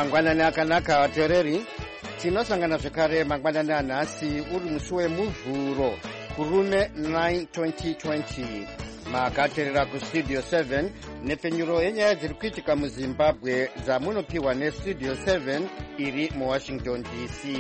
Mangwanani akanaka vateereri, tinosangana zvekare mangwanani anhasi uri musi wemuvhuro kurume 9 2020. Makateerera kustudio 7 nepfenyuro yenyaya dziri kuitika muzimbabwe dzamunopiwa nestudio 7 iri muwashington dc.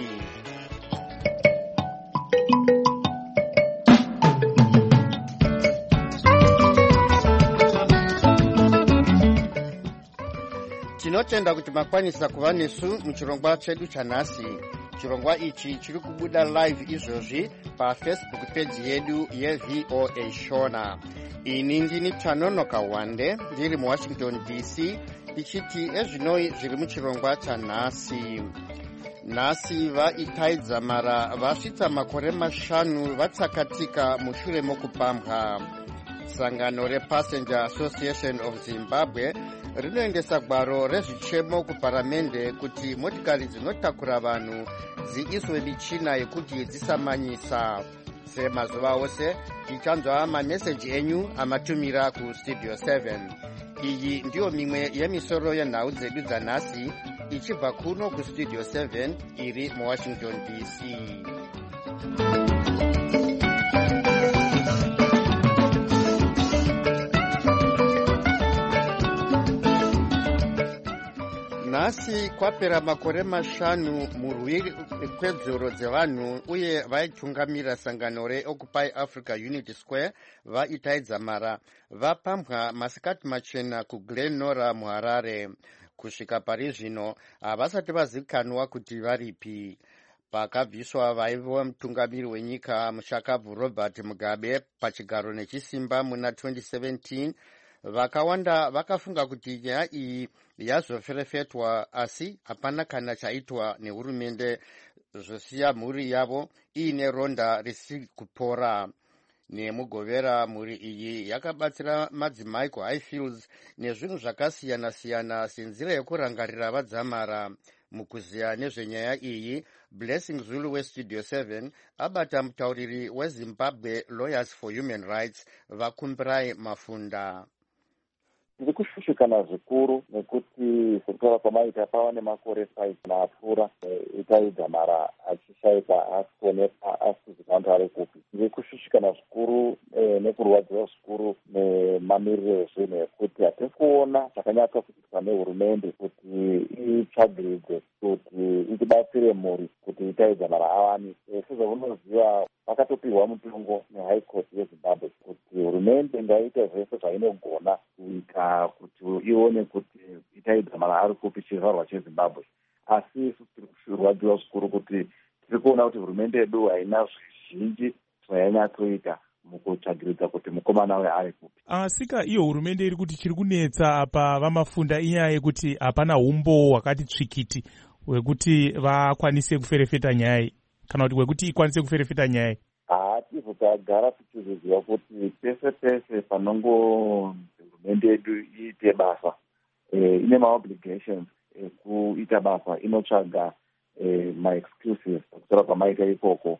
Tinotenda kuti makwanisa kuva nesu muchirongwa chedu chanhasi. Chirongwa ichi chiri kubuda live izvozvi pafacebook page yedu yeVOA Shona. Ini ndini Tanonoka Wande ndiri muwashington dc ichiti ezvinoi zviri muchirongwa chanhasi. Nhasi vaitaidza mara vasvitsa makore 5 vatsakatika mushure mokupambwa. Sangano rePassenger Association of Zimbabwe rinoendesa gwaro rezvichemo kuparamende kuti motikari dzinotakura vanhu dziiswe michina yekuti dzisamanyisa. Semazuva ose tichanzwa mameseji enyu amatumira kustudio 7. Iyi ndiyo mimwe yemisoro yenhau dzedu dzanhasi ichibva kuno kustudio 7 iri muwashington dc. Nhasi kwapera makore 5 murwi kwedzoro dzevanhu uye vaitungamira sangano reOccupy Africa Unity Square vaitaidza mara vapambwa masikati machena kuGlenora muHarare. Kusvika pari zvino havasati vazivikanwa kuti varipi. Pakabviswa vaiva mutungamiri wenyika mushakabvu Robert Mugabe pachigaro nechisimba muna 2017, vakawanda vakafunga kuti nyaya iyi yazoferefetwa, asi hapana kana chaitwa nehurumende, zvosiya mhuri yavo iine ronda risiri kupora. Nemugovera, mhuri iyi yakabatsira madzimai kuHighfields nezvinhu zvakasiyana-siyana senzira yekurangarira vadzamara. Mukuziya nezvenyaya iyi, Blessing Zulu westudio 7 abata mutauriri weZimbabwe Lawyers for Human Rights Vakumbirai Mafunda. Ndiri kushushikana zvikuru nekuti sekutaura kwamaita pava nemakore 5 naapfuura itaidza mara achishaikwa asikuonekwa asikuzikanwa kuti ari kupi. Ndiri kushushikana zvikuru nekurwadziwa zvikuru nemamiriro ezvinhu ekuti hatisi kuona zvakanyatsa kuitwa nehurumende kuti itsvagiridze kuti ichibatsire mhuri kuti itaidza mara awanise. Sezvamunoziva vakatopiwa mutongo neHigh Court yeZimbabwe kuti hurumende ngaite zvese zvainogona kuita kuti ione kuti itaidza mara ari kupi chizvarwa cheZimbabwe. Asi isu tiri kurwadziwa zvikuru kuti tiri kuona kuti hurumende yedu haina zvizhinji zvayanyatsoita mukutsvagiridza kuti mukomana we ari kupi. Sika iyo hurumende iri kuti chiri kunetsa apa vamafunda inyaya yekuti hapana umbo hwakati tsvikiti hwekuti vakwanise kuferefeta nyaya kana kuti hwekuti ikwanise kuferefeta nyaya. Tibva tagara tichiziva kuti pese pese panongo hurumende yedu iite basa ine maobligations ekuita basa, inotsvaga maexcuses pakutora kwamaita ikoko.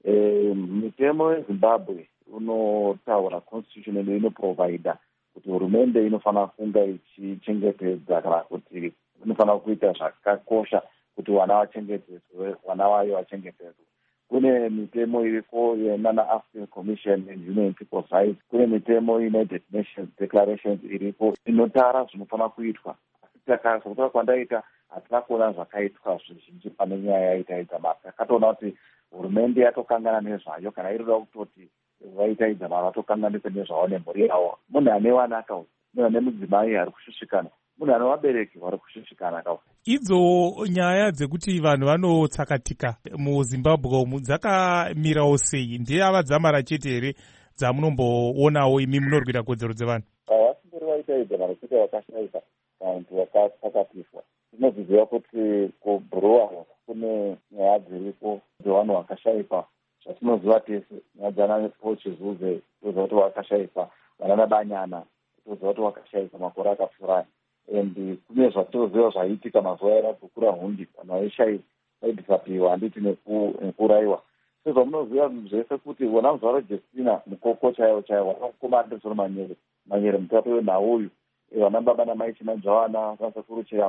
Mitemo yeZimbabwe unotaura constitution yedu inoprovida kuti hurumende inofanira kunga ichichengetedza kana kuti inofanira kuita zvakakosha kuti vana vachengetedzwe, vana vayo vachengetedzwe. Kune mitemo iriko yenana African Commission and Human People's Rights, kune mitemo United Nations Declarations iriko inotara zvinofanira kuitwa. Saka kwandaita hatina kuona zvakaitwa zvizhinji pane nyaya yaitaidza mara. Takatoona kuti hurumende yatokangana nezvayo, kana iroda kutoti vaitaidza mara vatokanganisa nezvavo nemhuri yavo. Munhu ane vana akauya, munhu ane mudzimai ari kushushikana, munhu ane vabereki vari kushushikana akauya. Idzo nyaya dzekuti vanhu vanotsakatika muZimbabwe umu dzakamirawo sei? Ndeyava dzamara chete here dzamunomboonawo imi munorwira kodzero dzevanhu? Vasimbori vaitaidza mara chete vakashaika vantu vakatsakatiswa. Tinoziva kuti kubhuruwa kune nyaya dziriko dzevanhu vakashaikwa. Zvatinoziva tese nyaya dzana Pochizuze toziva kuti vakashaikwa, vanana Banyana toziva kuti vakashaikwa makore akapfuura. And kune zvatoziva zvaiitika mazuva erabhukura hundi, vanhu vaidisapiwa handiti nekurayiwa. Sezvamunoziva zvese kuti vona muzvaro Justina mukoko chaiwo vanamukoma Anderson Manyere mutape wenhau uyu, vana baba namai Chinanzvavana, Vasekuru Chiramba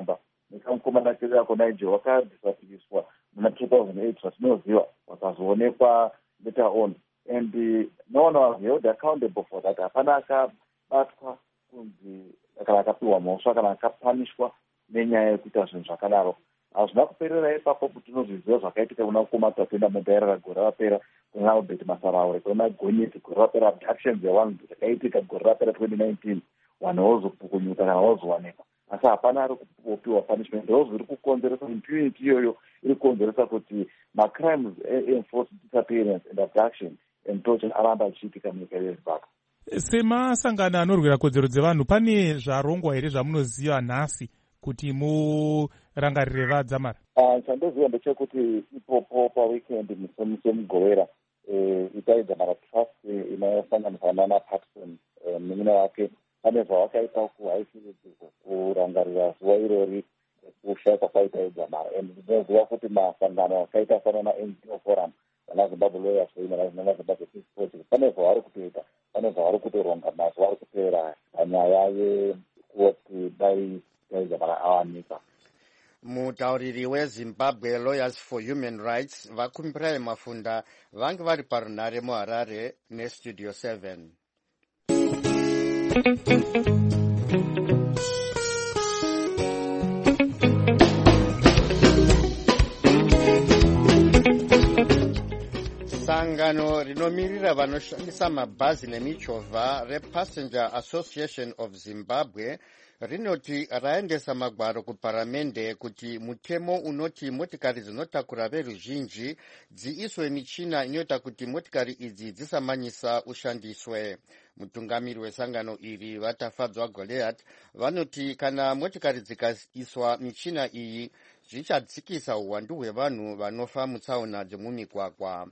nekamukomana kedu ako Niger wakadhisapiriswa muna 2008 zvatinoziva, wakazoonekwa later on, and no one was held accountable for that. Hapana akabatwa kunzi kana akapiwa mhosva kana akapanishwa nenyaya yekuita zvinhu zvakadaro. Hazvina kuperera ipapo kuti tinozviziva zvakaitika kuna kumatwa kuenda mugairara gore rapera, kuna Albert Masaraure, kuna Gonyeti gore rapera, abductions yavanhu dzakaitika gore rapera 2019, vanhu vozopukunyuka kana vozowanikwa. Asi hapana ari kupiwa punishment. Ndizvo zviri kukonzeresa impunity iyoyo, iri kukonzeresa kuti macrimes enforced disappearance and abduction and torture aramba achiitika munyika yeZimbabwe. Semasangano anorwira kodzero dzevanhu, pane zvarongwa here zvamunoziva nhasi kuti murangarire vadzamara? Chandoziva ndechekuti ipopo paweekend musemugowera itaidzamara trust inosanganiswa nana Patson munun'una wake, pane zvawakaita kuhaisiridzwa kurangarira zuva irori kushayikwa kwaita idzamara. And ndinoziva kuti masangano akaita sana naNGO Forum, vana Zimbabwe Lawyers Forum, vana Zimbabwe Peace Project, pane zvavari kutoita, pane zvavari kutoronga mazuva ari kupera panyaya yekuti dai idzamara awanikwa. Mutauriri weZimbabwe Lawyers for Human Rights vakumbirai Mafunda vange vari parunhare muHarare neStudio 7. Sangano rinomirira vanoshandisa mabhazi nemichovha rePassenger Association of Zimbabwe rinoti raendesa magwaro kuparamende kuti mutemo unoti motikari dzinotakura veruzhinji dziiswe michina inoita kuti motikari idzi dzisamanyisa ushandiswe. Mutungamiri wesangano iri Vatafadzwa Goliath vanoti kana motikari dzikaiswa michina iyi zvichadzikisa uwandu hwevanhu vanofa mutsaona dzemumigwagwa.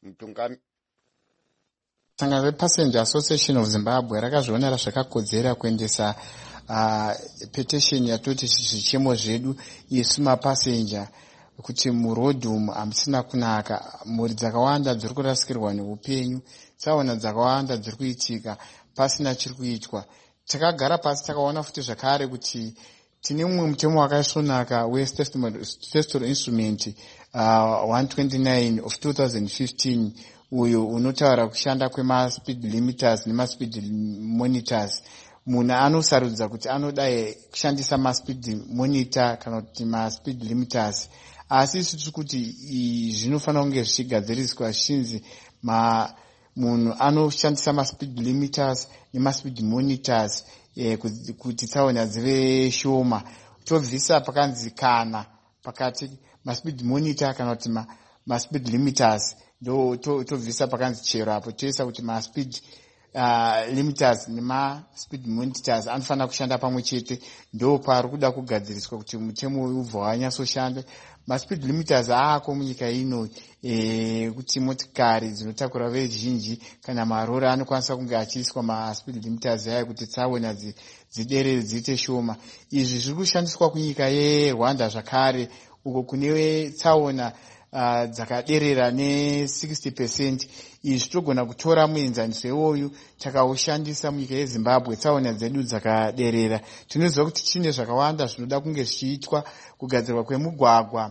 Sangano rePassenger Association of Zimbabwe rakazvionera zvakakodzera kuendesa petition yatoti zvichemo zvedu isu mapassenger kuti murodhi umu hamusina kunaka, mhuri dzakawanda dziri kurasikirwa neupenyu, tsaona dzakawanda dziri kuitika pasina chiri kuitwa. Takagara pasi takaona futi zvakare kuti tine mumwe mutemo wakaisvonaka weTestament Instrument 129 of 2015 uyo unotaura kushanda kwema-speed limiters nema-speed monitors. Munhu anosarudza kuti anoda kushandisa ma-speed monitor kana kuti ma-speed limiters, asi isu tiri kuti zvinofanira kunge zvichigadziriswa zvichinzi munhu anoshandisa ma-speed limiters nema-speed monitors kuti tsaona dzive shoma. Tobvisa pakanzi kana pakati ma-speed monitor kana kuti ma-speed limiters, ndo tobvisa pakanzi chero apo toisa kuti ma-speed limiters nema-speed monitors anofanira kushanda pamwe chete. Ndo pari kuda kugadziriswa kuti mutemo ubva wanyasoshanda. Ma-speed limiters aako munyika ino kuti motikari dzinotakura veruzhinji kana marori anokwanisa kunge achiiswa ma-speed limiters aya kuti tsaona dziderere dziite shoma. Izvi zviri kushandiswa kunyika yeRwanda zvakare, uko kune tsaona dzakaderera ne60%. Izvi togona kutora muenzaniso iwoyu takaushandisa munyika yeZimbabwe, tsaona dzedu dzakaderera. Tinoziva kuti chine zvakawanda zvinoda kunge zvichiitwa, kugadzirwa kwemugwagwa,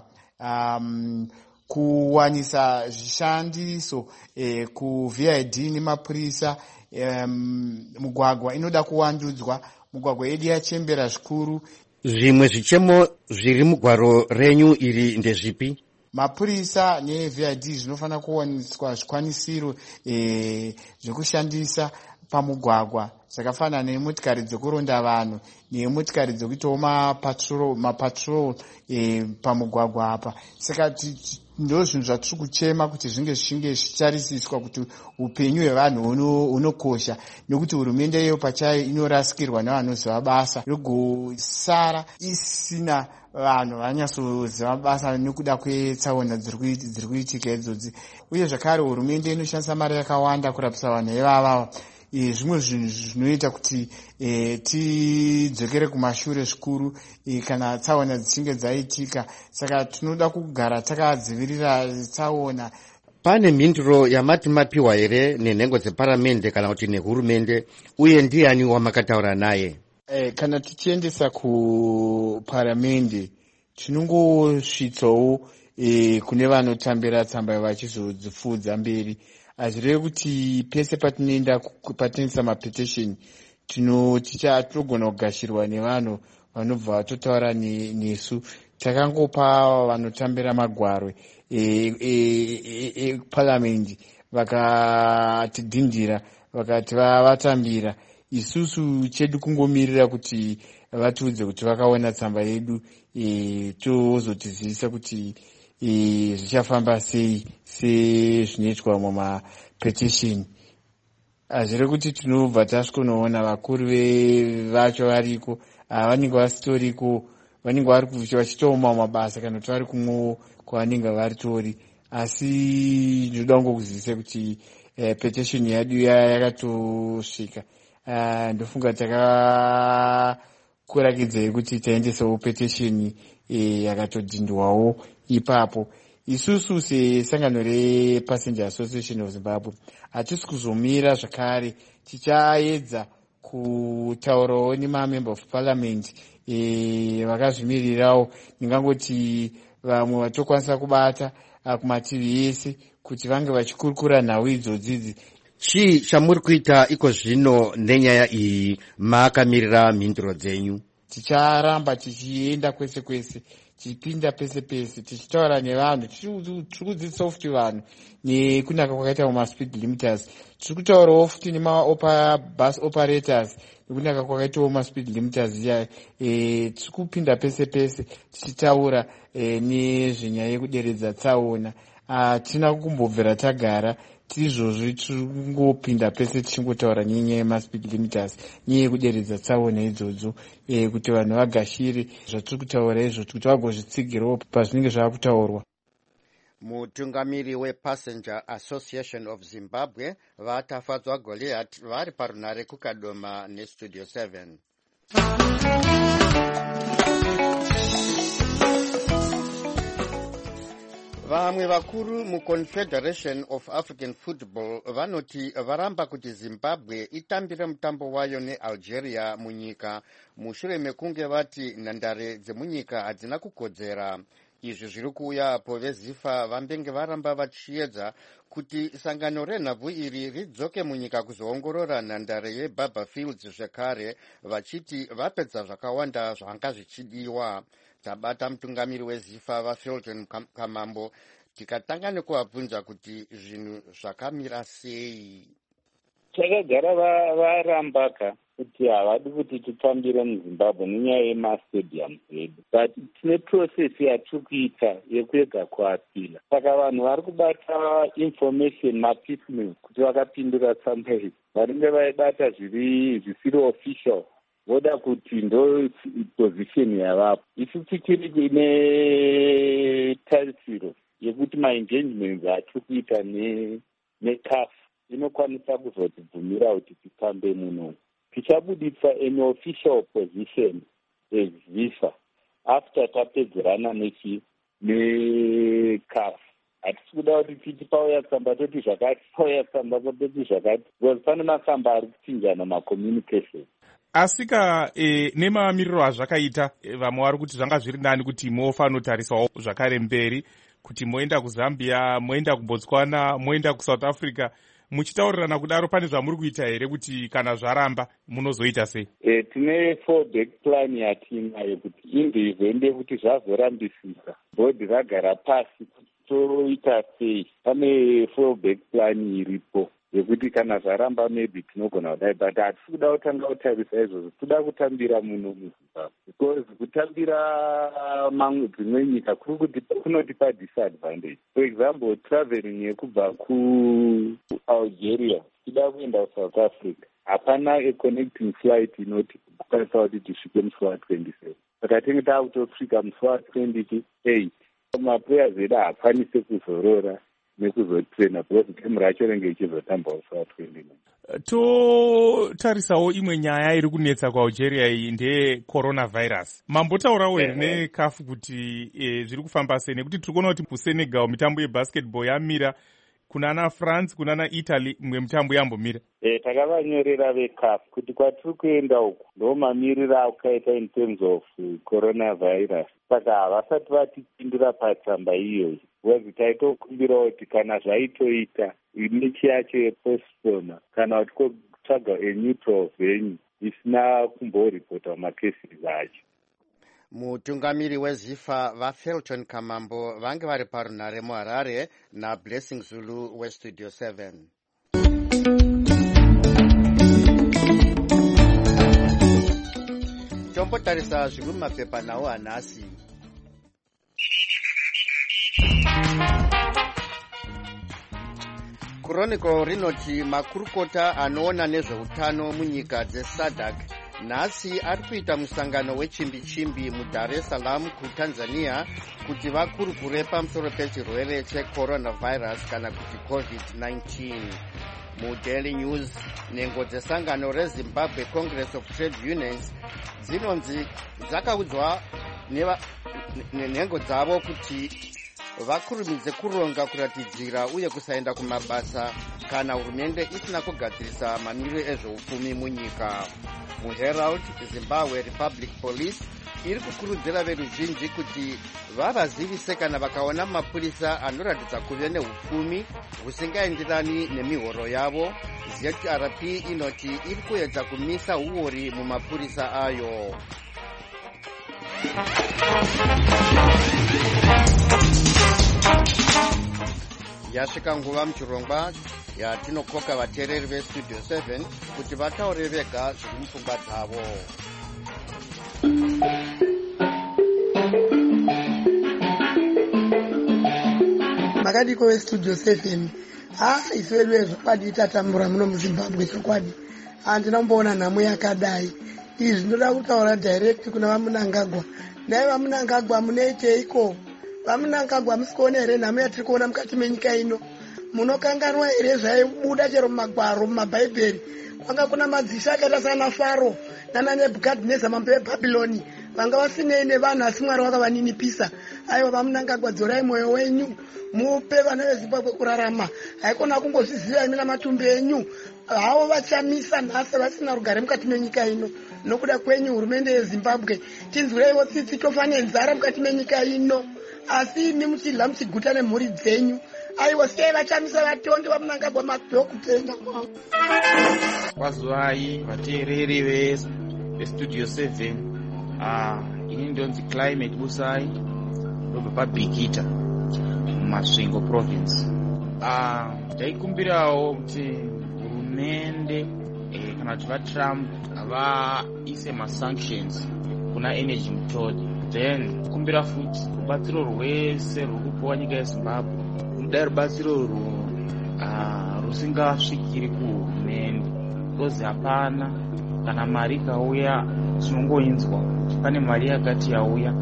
kuwanisa zvishandiso kuVID nemapurisa. Mugwagwa inoda kuwandudzwa, mugwagwa yedu yachembera zvikuru. Zvimwe zvichemo zviri mugwaro renyu iri ndezvipi? Mapurisa neVID zvinofanira kuwaniswa zvikwanisiro zvekushandisa pamugwagwa zvakafanana nemotikari dzekuronda vanhu nemotikari dzekuitawo mapatrol pamugwagwa apa. Saka ndo zvinhu zvatiri kuchema kuti zvinge zvichitarisiswa kuti upenyu hwevanhu hunokosha, nekuti hurumende iyo pachayo inorasikirwa nevanoziva basa yogosara isina vanhu vanyasoziva basa nekuda kwetsaona dziri kuitika idzodzi. Uye zvakare hurumende inoshandisa mari yakawanda kurapisa vanhu ivava. Zvimwe zvinhu zvinoita kuti tidzokere kumashure zvikuru kana tsaona dzichinge dzaitika. Saka tinoda kugara takadzivirira tsaona. Pane mhinduro yamati mapiwa here nenhengo dzeparamende kana kuti nehurumende, uye ndiani wamakataura naye? Kana tichiendesa kuparamende tinongosvitsawo kune vanotambira tsamba vachizodzifudza mberi. Hazvireve kuti pese patinoendesa mapetisheni tinogona kugashirwa nevanhu vanobva vatotaura nesu. Takangopa vanotambira magwarwe eparamendi vakatidhindira vakati vatambira. Isusu chedu kungomirira kuti vatiudze kuti vakaona tsamba yedu, tozotizivisa kuti zvichafamba sei sezvinoitwa mumapetisheni. Hazviri kuti tinobva tasvikonoona vakuru vacho variko, vanenge vasitoriko, vanenge vari vachitooma mabasa kana kuti vari kumwewo kwavanenge varitori. Asi ndinoda kungokuzivisa kuti petisheni yedu yakatosvika. Ndofunga takakurakidzai kuti taendesawo petisheni yakatodhindwawo ipapo. Isusu sesangano rePassenger Association of Zimbabwe hatisi kuzomira zvakare, tichaedza kutaurawo nemamember of parliament vakazvimirirawo. Ndingangoti vamwe vatokwanisa kubata kumativi ese kuti vange vachikurukura nhau idzodzidzi. Chii chamuri kuita iko zvino nenyaya iyi? Makamirira mhinduro dzenyu? Ticharamba tichienda kwese kwese, tichipinda pese pese, tichitaura nevanhu, tiri kudzidzisawo futi vanhu nekunaka kwakaita mumaspeed limiters. Tiri kutaurawo futi nemabus operators nekunaka kwakaitawo maspeed limiters. Tiri kupinda pese pese tichitaura nezvenyaya yekuderedza tsaona. Tina kumbobvira tagara tizvozvi, tiri kungopinda pese tichingotaura nenyaya yemaspeed limiters, nyaya yekuderedza tsaona idzodzo, kuti vanhu vagashire zvatiri kutaura izvo kuti vagozvitsigirawo pazvinenge zvava kutaurwa. Mutungamiri wePassenger Association of Zimbabwe vatafadzwa Goliath vari parunare kukadoma neStudio 7. Vamwe vakuru muConfederation of African Football vanoti varamba kuti Zimbabwe itambire mutambo wayo neAlgeria munyika mushure mekunge vati nhandare dzemunyika hadzina kukodzera. Izvi zviri kuuya po vezifa vambenge varamba vachiedza kuti sangano renhabvu iri ridzoke munyika kuzoongorora nhandare yeBaba Fields zvekare, vachiti vapedza zvakawanda zvanga zvichidiwa. Tabata mutungamiri wezifa vaFilton Kamambo tikatanga nekuvabvunza kuti zvinhu zvakamira sei. Takagara varambaka kuti havadi kuti titambire muZimbabwe nenyaya yemastadium edu, but tine process yatiri kuita yekuega kuapila. Saka vanhu vari kubata information mapiecemeal kuti vakapindura tsamba idzi vanenge vaibata zvisiri official, voda kuti ndo position yavapo. Isu tichiri netarisiro yekuti maengagements atiri kuita necaf inokwanisa kuzotibvumira kuti titambe muno. Tichabudisa an official position as FIFA after tapedzerana necaf. Hatisi kuda kuti titi pauya tsamba toti zvakati, pauya tsamba toti zvakati, because pane masamba ari kuchinjana macommunication. Asika nemamiriro azvakaita, vamwe vari kuti zvanga zviri nani kuti mofanotarisawo zvakare mberi, kuti moenda kuZambia, moenda kuBotswana, moenda kuSouth Africa. Muchitaurirana kudaro, pane zvamuri kuita here kuti kana zvaramba munozoita sei? Tine fallback plan yatinayo kuti indivende kuti zvazorambisisa bhodhi ragara pasi toita sei. Pane fallback plan iripo yekuti kana zvaramba maybe tinogona kudai, but hatisi kuda kutanga kutarisa izvozvo. Toda kutambira muno muZimbabwe, because kutambira mamwe dzimwe nyika kunotipa disadvantage. For example, traveling yekubva kuAlgeria tida kuenda kuSouth Africa, hapana a-connecting flight inoti kukwanisa kuti tisvike musi wa27. Saka tinge taakutosvika musi wa28 maplayers edu haakwanise kuzorora nekuzotrena because game racho renge ichizotamba musi wa29. Totarisawo imwe nyaya iri kunetsa kuAlgeria iyi ndeye coronavirus. Mambotaurawo here necaf kuti zviri kufamba sei, nekuti tiri kuona kuti kuSenegal mitambo yebasketball yamira kunana France kunana Italy mwe mutambo yambomira. Takavanyorera vecaf kuti kwatiri kuenda uku ndo mamiriro akaita in terms of coronavirus, saka havasati vatipindura patsamba iyoyi. Wezi taitokumbira kuti kana zvaitoita mechi yacho yepostpona kana kuti kotsvaga neutral venue isina kumboripota makesiri acho. Mutungamiri wezifa vaFelton Kamambo vange vari parunhare muHarare naBlessing Zulu weStudio 7. Tombotarisa zviri mumapepa nawo hanhasi. Chronicle rinoti makurukota anoona nezveutano munyika dzeSADC nhasi ari kuita musangano wechimbi-chimbi muDar es Salaam kuTanzania kuti vakurukure pamusoro pechirwere checoronavirus kana kuti COVID-19. MuDaily News, nhengo dzesangano reZimbabwe Congress of Trade Unions dzinonzi dzakaudzwa nenhengo dzavo kuti vakurumidze kuronga kuratidzira uye kusaenda kumabasa kana hurumende isina kugadzirisa mamiriro ezveupfumi munyika. MuHerald, Zimbabwe Republic Police iri kukurudzira veruzhinji kuti vavazivise kana vakaona mapurisa anoratidza kuve neupfumi husingaenderani nemihoro yavo. ZRP inoti iri kuedza kumisa huori mumapurisa ayo. Yasvika nguva muchirongwa yatinokoka vateereri veStudio 7 kuti vataure vega zviri mupfungwa dzavo. Makadiko veStudio 7, isu vedu vezvokwadi tatambura muno muZimbabwe chokwadi. Handina kumboona nhamo yakadai. Izvi zvinoda kutaura direct kuna vaMunangagwa. Nai vaMunangagwa munoiteiko? VaMunangagwa musikuona here nhamo yatiri kuona mukati menyika ino? Munokanganwa here zvaibuda chero mumagwaro mumabhaibheri? Kwanga kuna madzishe akaita sana Faro nana Nebhukadhineza mambo weBhabhironi vanga vasinei nevanhu asi Mwari vakavaninipisa. Aiwa vaMunangagwa, dzorai mwoyo wenyu mupe vana veZimbabwe kurarama. Haikona kungozviziva imi namatumbi enyu. Havo vachamisa nhasi vasina rugare mukati menyika ino. Nokuda kwenyu hurumende yeZimbabwe, tinzwireiwo tsitsi tofa nenzara mukati menyika ino. Asi imi muchidla muchiguta nemhuri dzenyu. Aiwa sei vachamisa vatongi vaMunangagwa madhokutenda kwavo. Kwazwai vateereri veStudio 7. Ini ndonzi Climate Busai ndobva paBhikita muMasvingo province. Taikumbirawo kuti hurumende kana kuti vaTrump vaise masanctions kuna energy mutodi. Then kumbira futi rubatsiro rwese ruri kupiwa nyika yeZimbabwe rudai rubatsiro rusingasvikiri kuhurumende, because hapana kana mari ikauya tinongoinzwa pane mari yakati yauya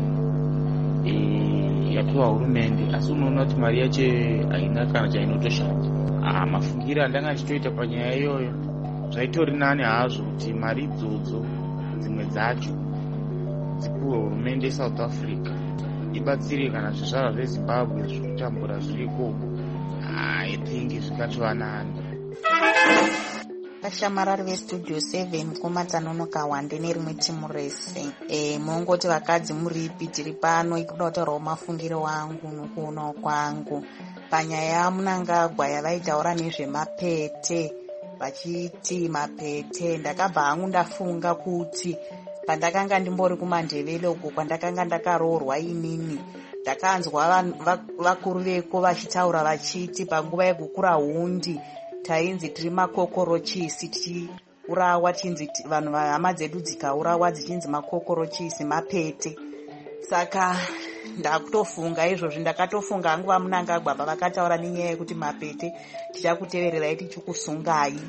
yapiwa hurumende, asi unoona kuti mari yacho haina kana chainotoshanda. Mafungiro andanga achitoita panyaya iyoyo zvaitori nani hazvo kuti mari idzodzo dzimwe dzacho dzipiwe hurumende yeSouth Africa ibatsire kana zvizvarwa zveZimbabwe zvirikutambura zviriko. I think zvikatova nani. Vashamarari veStudio 7 kumatsanonoka wande nerimwe timu rese. Munongoti vakadzi muripi? Tiri pano ikuda kutaurawo mafungiro wangu nokuonawo kwangu panyaya yaMunangagwa yavaitaura nezvemapete, vachiti mapete. Ndakabva hangu ndafunga kuti pandakanga ndimbori kumaNdebele uko kwandakanga ndakaroorwa inini, ndakanzwa vakuru veko vachitaura vachiti panguva yekukura hundi tainzi tiri makokorochisi tichiurawa, tinzi vanhu hama dzedu dzikaurawa dzichinzi makokorochisi mapete. Saka ndakutofunga izvozvi, ndakatofunga hangu vaMunangagwa pavakataura nenyaya yekuti mapete tichakutevererai tichikusungai.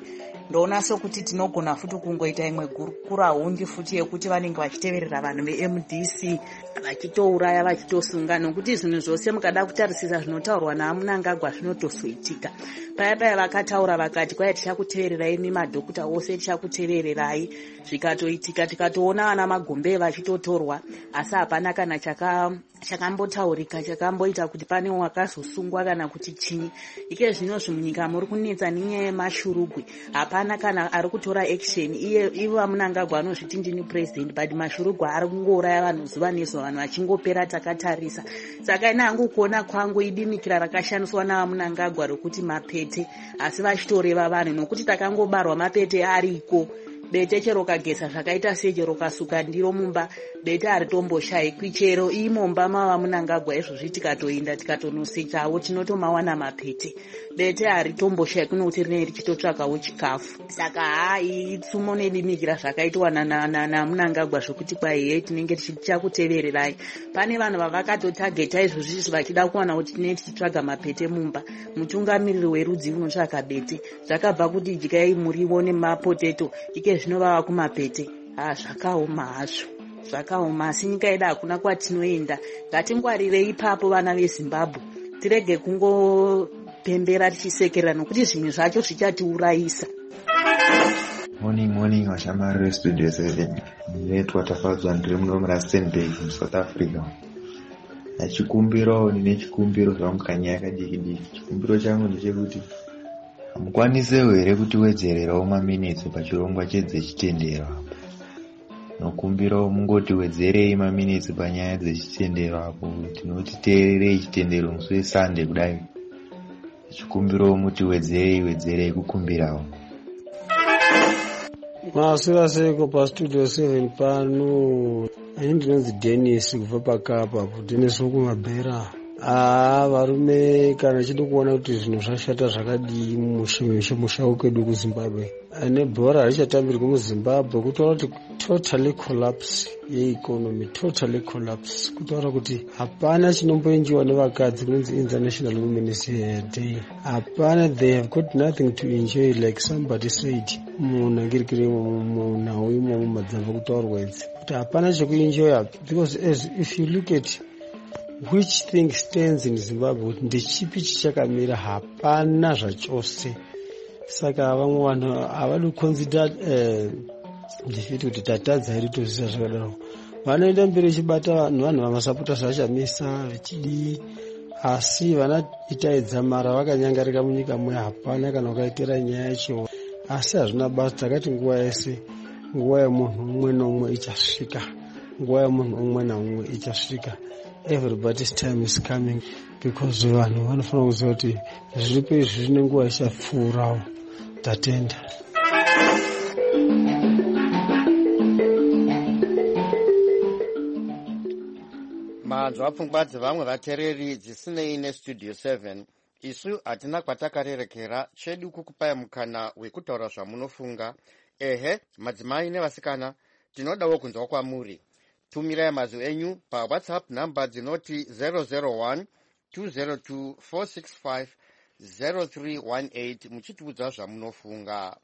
ndoona sokuti tinogona futi kungoita imwe kuraundi futi yekuti vanenge vachiteverera vanhu veMDC vachitouraya vachitosunga, nokuti zvinhu zvose mukada kutarisisa zvinotaurwa naMunangagwa zvinotozoitika. Paya vakataura vakati kwai tichakutevererai imi madhokuta ose tichakutevererai, zvikatoitika tikatoona vana Magombe vachitotorwa, asi hapana kana chakambotaurika chakamboita kuti pane wakazosungwa kana kuti chinyi. Ike zvinozvi munyika muri kunetsa nenyaya yemashurugwi, hapana kana ari kutora action. Ivo Munangagwa anozviti ndini president, but mashurugwi ari kungouraya vanhu zuva nezuva, vanhu vachingopera takatarisa. Saka ina hangu kuona kwangu idimikira rakashandiswa naMunangagwa rokuti mapete, asi vachitoreva vanhu, nokuti takangobarwa mapete ariko. Bete chero kagesa zvakaita sechero kasuka ndiro mumba, bete haritomboshaikwi. Chero imomba mava Munangagwa izvozvi tikatoinda tikatonosechawo tinotomawana mapete. Bete haritomboshaikwi nokuti rinenge richitotsvakawo chikafu. Saka itsumo nedimikira zvakaitwa naMunangagwa zvokuti kwaiye tinenge tichakutevererai. Pane vanhu vavakatotageta izvozvi vachida kuwana kuti tinenge tichitsvaga mapete mumba. Mutungamiriri werudzi unotsvaga bete. Zvakabva kuti dyai muriwo nemapoteto, ike zvinovava kumapete. Zvakaoma hazvo, zvakaoma. Asi nyika yedu hakuna kwatinoenda. Ngatingwarirei ipapo vana veZimbabwe, tirege kungopembera tichisekerera, nokuti zvinhu zvacho zvichatiurayisa. Morning washamari westudio 7. Ndinetwa tafadzwa ndiri muno muRustenburg muSouth Africa. Chikumbiro nine chikumbiro zvamukanya yakadiki. Chikumbiro changu ndechekuti hamukwanise here kuti wedzererawo maminitsi pachirongwa chedzechitendero apo. Nokumbirawo mungoti wedzerei maminitsi panyaya dzechitendero apo, tinoti teererei chitendero musi weSunday kudai. Chikumbirawo muti wedzerei kukumbirawo. Masura seko pastudio 7 pano. Ini ndinonzi Dennis kubva paKapa, Dennis wokumabhera. Varume kana chidi kuona kuti zvinhu zvashata zvakadii mumushawo kwedu kuZimbabwe. Nebhora harichatambirwi muZimbabwe, kutaura kuti totally collapse yeeconomy, totally collapse. Kutaura kuti hapana chinomboenjiwa nevakadzi kunzi International Women's Day. Hapana, they have got nothing to enjoy like somebody said. Munangirikiri munhau imo mumadzamba kutaurwa idzi. Kuti hapana chekuenjoya, because if you look at which thing stands in Zimbabwe, ndechipi chichakamira, hapana zvachose. Saka vamwe vanhu havadi kuconsider ndifiti kuti tatadza iri tozisa zvakadaro. Vanoenda mberi vachibata vanhu vamasapota zvachamisa vichidii, asi vanaitaedza mara vakanyangarika munyika muya, hapana kana wakaitira nyaya yacho. Asi hazvina basa, takati nguva yese, nguva yemunhu umwe nomwe ichasvika, nguva yemunhu umwe naumwe ichasvika. Everybody's time is coming, because vanhu vanofanira kuziva kuti zviripo izvi zvine nguva ichapfuurawo. Tatenda. Manzwa pfungwa dzevamwe vateereri dzisinei nestudio 7. Isu hatina kwatakarerekera, chedu kukupai mukana wekutaura zvamunofunga. Ehe, madzimai nevasikana, tinodawo kunzwa kwamuri. Tumirai mazwi enyu paWhatsApp namba dzinoti 001 202 465 0318 muchitiudza zvamunofunga.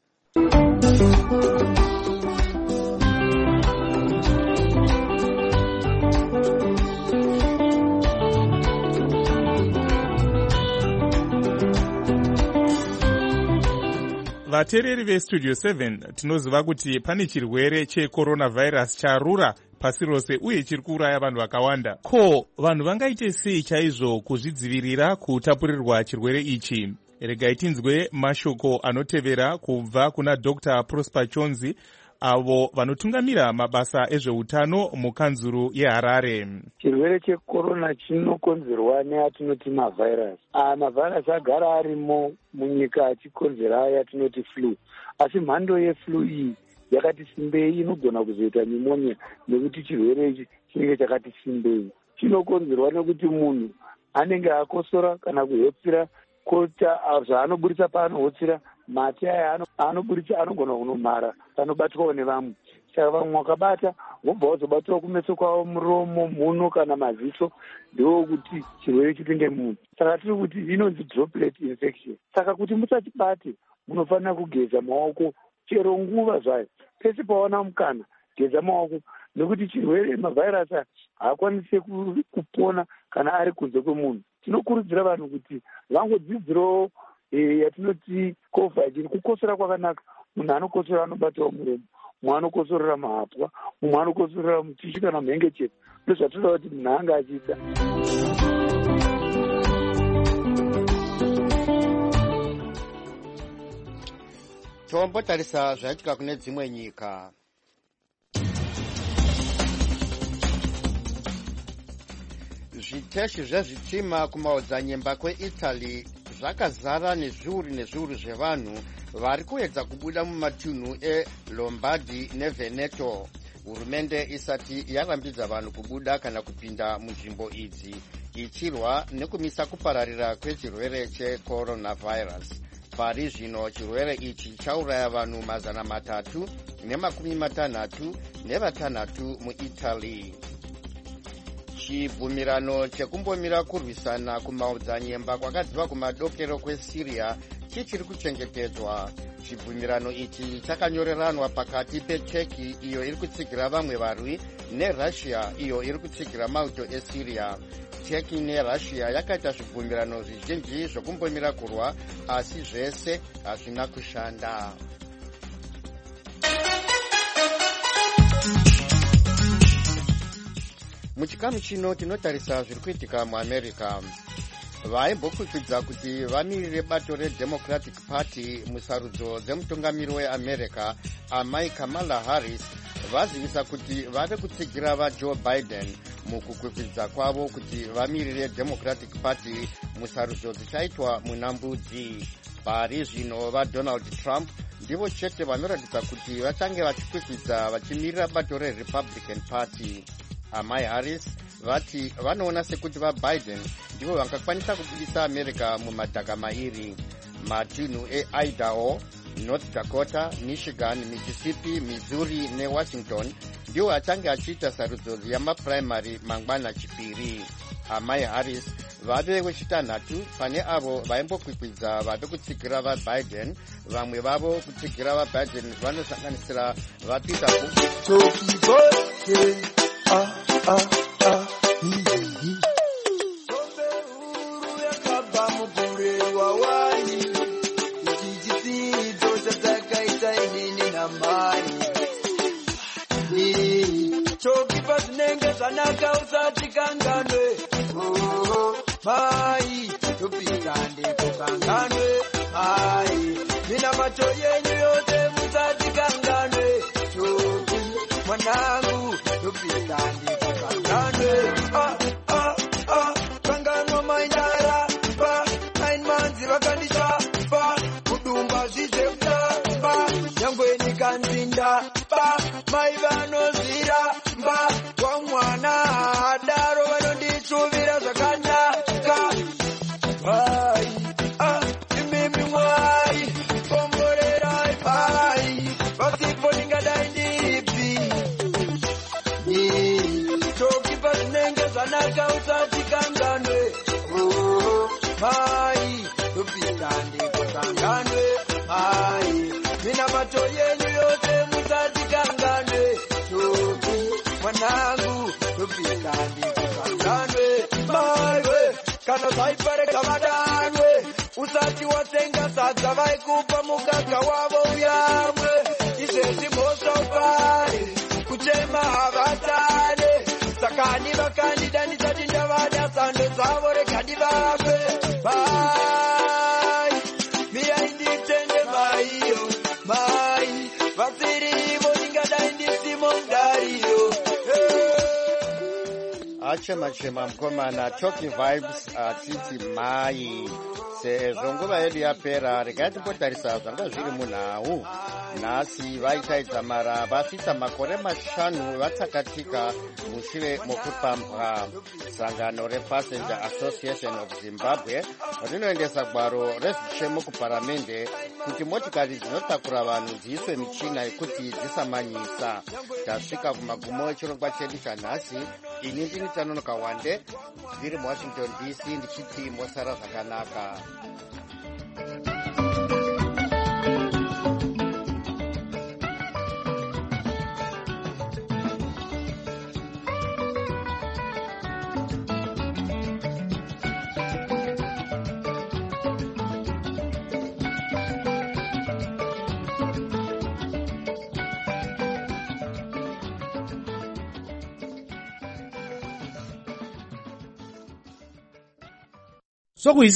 Vateereri vestudio 7, tinoziva kuti pane chirwere checoronavirus charura pasi rose uye chiri kuuraya vanhu vakawanda. Ko, vanhu vangaite sei chaizvo kuzvidzivirira kutapurirwa chirwere ichi? Regai tinzwe mashoko anotevera kubva kuna Dr. Prosper Chonzi, avo vanotungamira mabasa ezveutano mukanzuru yeHarare. Chirwere chekorona chinokonzerwa neatinoti mavhairasi. Mavhairasi agara arimo munyika achikonzera yatinoti flu. Asi mhando yeflu iyi yakati simbei, inogona kuzoita pneumonia nekuti chirwere ichi chinenge chakati simbei. Chinokonzerwa nekuti munhu anenge akosora kana kuhotsira, kota zvaanoburitsa paanohotsira, mate aya anoburitsa anogona kunomhara panobatwawo nevamwe. Saka vamwe wakabata vobva wazobatwa kumeso kwavo, muromo, mhuno kana maziso, ndokuti chirwere chipinde munhu. Saka tiri kuti inonzi droplet infection. Saka kuti musachibate munofanira kugeza maoko chero nguva zvayo. Pese pawana mukana geza maoko, nekuti chirwere mavhairasi haakwanisi kupona kana ari kunze kwemunhu. Tinokurudzira vanhu kuti vangodzidzirawo yatinoti COVID, kukosora kwakanaka. Munhu anokosora anobatawo muromo, mumwe anokosorera mahapwa, mumwe anokosorera mutishi kana mhengecheto. Ndozvatinoda kuti munhu anga achiita. Tombotarisa zvaitika kune dzimwe nyika. Zviteshi zvezvitima kumaodzanyemba kweItaly zvakazara nezviuru zvevanhu vari kuedza kubuda mumatunhu eLombardy neVeneto. Hurumende isati yarambidza vanhu kubuda kana kupinda munzvimbo idzi, ichirwa nekumisa kupararira kwechirwere checoronavirus. Pari zvino chirwere ichi chauraya vanhu 366 muItaly. Chibvumirano chekumbomira kurwisana kumaodzanyemba kwakadziva kumadokero kweSyria chichiri kuchengetedzwa. Chibvumirano ichi chakanyoreranwa pakati peTurkey, iyo iri kutsigira vamwe varwi, neRussia, iyo iri kutsigira mauto eSyria. Turkey neRussia yakaita zvibvumirano zvizhinji zvokumbomira kurwa, asi zvese hazvina kushanda. Muchikamu chino tinotarisa zviri kuitika muAmerica. Vaimbokwikwidzwa kuti vamirire bato reDemocratic Party musarudzo dzemutungamiri weAmerica, amai Kamala Harris, vazivisa kuti vave kutsigira vaJoe Biden mukukwikwidza kwavo kuti vamirire Democratic Party musarudzo dzichaitwa muna Mbudzi. Pari zvino vaDonald Trump ndivo chete vanoratidza kuti vachange vachikwikwidza vachimirira bato reRepublican Party. Amai Harris vati vanoona sekuti vaBiden ndivo vangakwanisa kubudisa America mumadhaka mairi. Matunhu eIdaho, North Dakota, Michigan, Mississippi, Missouri neWashington ndiwo achange achiita sarudzo yamapuraimari mangwana chipiri. Amai Harris vave wechitanhatu pane avo vaimbokwikwidza vave kutsigira vaBiden. Vamwe vavo kutsigira vaBiden vanosanganisira vaPeter mai tupikande kukanganwe mai mina macho yenyu yote musatikanganwe choki mwanangu tupikande kukanganwe kanganwa mainara pa 9 months vakandisha pa kudumba zvizeuta pa nyangweni kanzinda pa mai vanozira mba kwa mwana adaro vanonditsuvira zvakanaka. Pai, imimi mwai, pomborerai pai, vasipo ningadai ndipi. Chokipa zinenge zvanaka usati kanganwe. Pai, tupikande kukanganwe. Pai, mina macho yenyu yote musati kanganwe. Choki, mwanangu, tupikande kukanganwe. Mai we, kana zaipareka vadanwe, usati watenga sadza vaikupa mugagga wavo uyamwe. Izvezvi mhosva upare, kuchema havatane, sakani vakandida ndisati ndavada sando dzavo rega ndivamwe. Mai, miyai nditende maiyo, mai, vasirivo ndingadai ndisimo mudariyo. Achema mukomana Talking Vibes achiti mai. Sezvo nguva yedu yapera, regai timbotarisa zvanga zviri munhau. Nhasi vaitaidza mara vasvitsa makore 5 vatsakatika mushure mokupambwa. Sangano rePassenger Association of Zimbabwe rinoendesa gwaro rezvichemo kuparamende kuti motikari dzinotakura vanhu dziiswe michina yekuti dzisamanyisa. Tasvika kumagumo echirongwa chedu chanhasi. Ini ndini Tanonoka Wande, ndiri muWashington DC, ndichiti mosara zvakanaka. so